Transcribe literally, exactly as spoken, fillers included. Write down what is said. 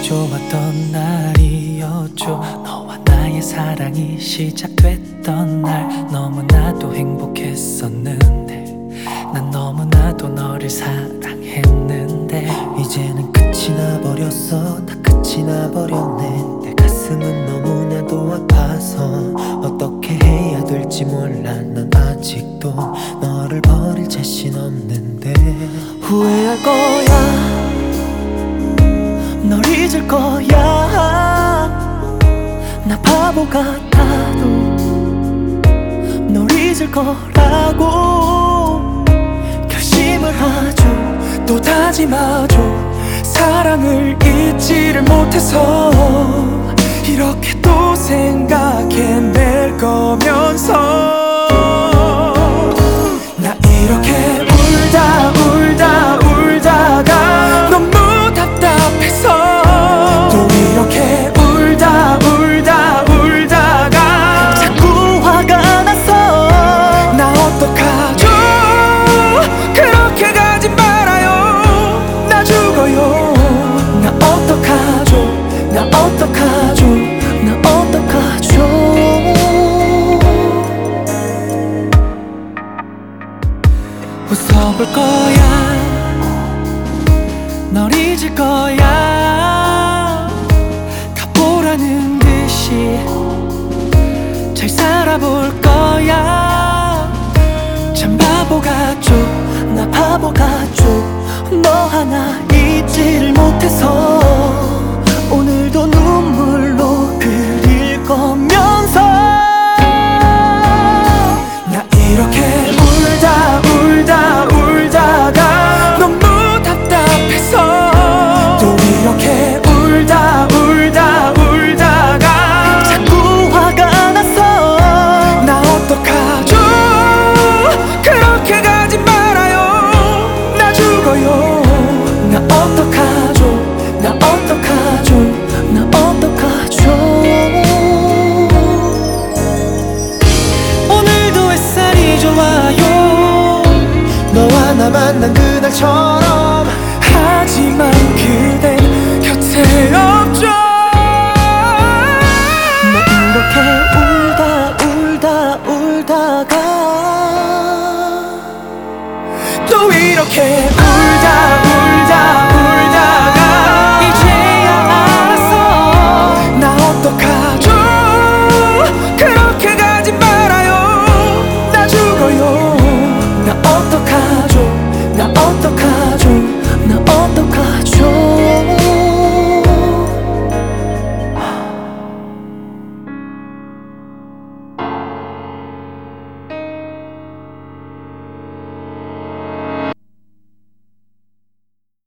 좋았던 날이었죠. 너와 나의 사랑이 시작됐던 날 너무나도 행복했었는데 난 너무나도 너를 사랑했는데 이제는 끝이 나버렸어. 다 끝이 나버렸네. 내 가슴은 너무나도 아파서 어떻게 해야 될지 몰라. 난 아직도 너를 버릴 자신 없는데 후회할 거야. 널 잊을 거야. 나 바보 같아도 널 잊을 거라고 결심을 하죠. 또 다짐하죠. 사랑을 잊지를 못해서 이렇게 또 생각해낼 거면서 나 이렇게 울다 울다 울다가 너무 답답해서 또 이렇게 울다 울다 울다가 자꾸 화가 났어. 나 어떡하죠? 그렇게 가지 말아요. 나 죽어요. 나 어떡하죠? 나 어떡하죠? 나 어떡하죠? 웃어볼 거야. 널 잊을 거야. 가보라는 듯이 잘 살아볼 거야. 참 바보 같죠? 나 바보 같죠? 너 하나 잊지를 못해서 오늘도 눈물로 그릴 거면서 나 이렇게 울다 울다 울다가 너무 답답해서 또 이렇게 울다 울다 울다가 자꾸 화가 났어. 나 어떡하죠? 그렇게 가지 말아요. 나 죽어요. 나 어떡하죠? 나 어떡하죠? 나 어떡하죠? 오늘도 햇살이 좋아요. 너와 나 만난 그날처럼